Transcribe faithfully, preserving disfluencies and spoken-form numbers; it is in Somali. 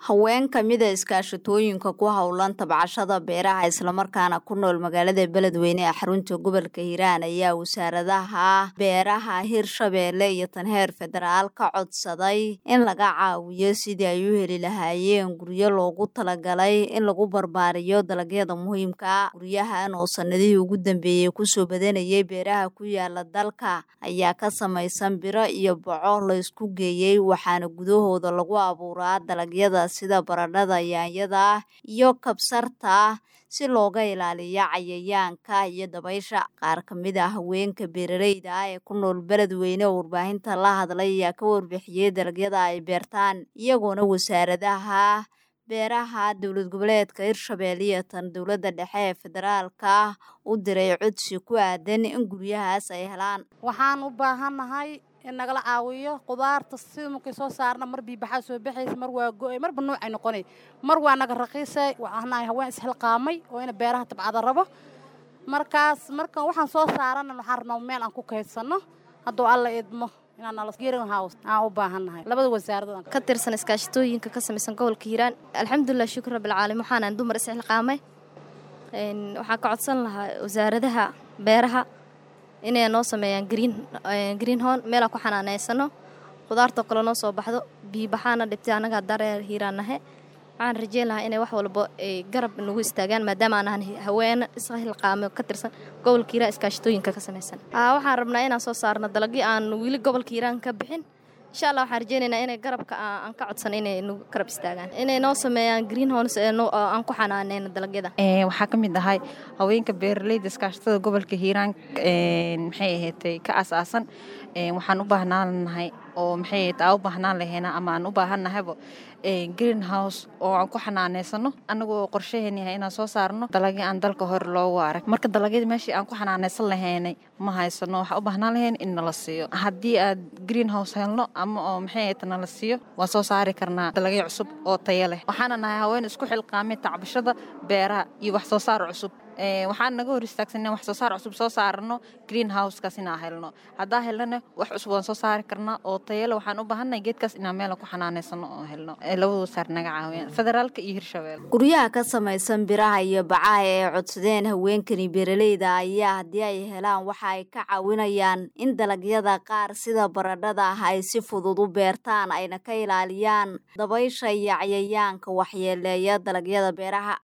Haween ka mid ah iskaashatooyinka ku hawlan tabcashada beeraha isla markaana ku nool magaalada Beledweyne ee xarunta gobolka Hiiraan ayaa wasaaradaha beeraha Hirshabeelle iyo tan heer federaal ka codsaday in laga caawiyo sidii ay u heli lahaayeen guryo loogu talagalay in lagu barbaariyo dalagyada muhiimka ah. Guryahan oo sanadihii ugu dambeeyay ku soo badanayay beeraha ku yaala dalka ayaa ka samaysan biro iyo boco la isku geeyay waxaana gudahooda lagu abuuraa dalagyada sida baradhada, yaanyada iyo kabsarta si looga ilaaliyo cayayaanka iyo dabaysha. Qaar ka mid ah haweenka beeraleyda ah ee ku nool Beledweyne oo warbaahinta la hadlay ayaa ka warbixiyay dalagyada ay beertaan iyagoona wasaaradaha beeraha dowlad goboleedka Hirshabeelle iyo tan dowladda dhexe ee federaalka u diray codsi ku aadan in guryahaas ay helaan. Waxaan u baahanahay in nagala caawiyo qudaarta sida markay soo saarna mar bii baxaa soo baxaysa mar waa go'ay marba nooc ay noqonay mar waa naga raqiisay waxaan haween isxilqaamay oo in beeraha tabcada rabo markaas marka waxaan soo saarana waxaan rabnaa meel aan ku kaydsano hadduu alla idmo inaan nala geerin house aan u baahanahay labada wasaaradood ka tirsan iskaashatooyinka ka samaysan gobolka Hiiraan. Alxamdulillah shukr rabbil caalamiin waxaan dumar isxilqaamay een waxaan ka codsan lahaa wasaaradaha beeraha inay noo sameeyaan green green home meel ku xanaanaysano qudaarta kale noo soo baxdo bii baxaana dhibtay anaga dareer Hiiraanahay waxaan rajeen lahaa inay wax walba ay garab nagu istaagaan maadaama aan haween isxilqaamay ka tirsan gobolka Hiiraan iskaashatooyinka ka samaysan aa waxaan rabnaa inaan soo saarno dalagyo aan wili gobolka Hiiraan ka bixin insha Allah waxaan rajeenaynaa inay garabka aan ka codsan inay nagu garab istaagaan inay noo sameeyaan green homes ee aan ku xanaaneyno dalagyada ee waxa kamid ahay haweenka beeraleyda iskaashatada gobolka Hiiraan ee maxay ahaatay ka asaasan ee waxaan u baahnaanahay oo maxay ahaatay u baahnaan laheena ama aan u baahanahayba ee green house oo aan ku xanaaneysano anagoo qorsheeyeen yahay inaan soo saarno dalagyo aan dalka hor loogu arag marka dalagyada meeshii aan ku xanaaneysan laheynay ma haysano waxa u baahnaan laheen in nala siiyo haddii aad green house helno ama oo maxay ahaatay nala siiyo waan soo saari karnaa dalagyo cusub oo tayo leh waxaan nahay haween isku xilqaamay tacbashada beeraha iyo wax soo saar cusub ee waxaan naga hor istaagsanay wax soo saar cusub soo saarno green house kaas inaan helno hadaa helno wax cusub waan soo saari karnaa oo tayo leh waxaan u baahanahay geedkaas inaan meel ku xanaaneysano oo helno ee labada wasaar naga caawiyaan federaalka iyo Hirshabeelle. Guryaha ka samaysan biraha iyo bacaha ee codsadeen haweenkani beeraleyda ayaa haddii ay helaan waxa ay ka caawinayaan in dalagyada qaar sida baradhada ay si fudud u beertaan ayna ka ilaaliyaan dabaysha iyo cayayaanka waxyeeleeya dalagyada beeraha.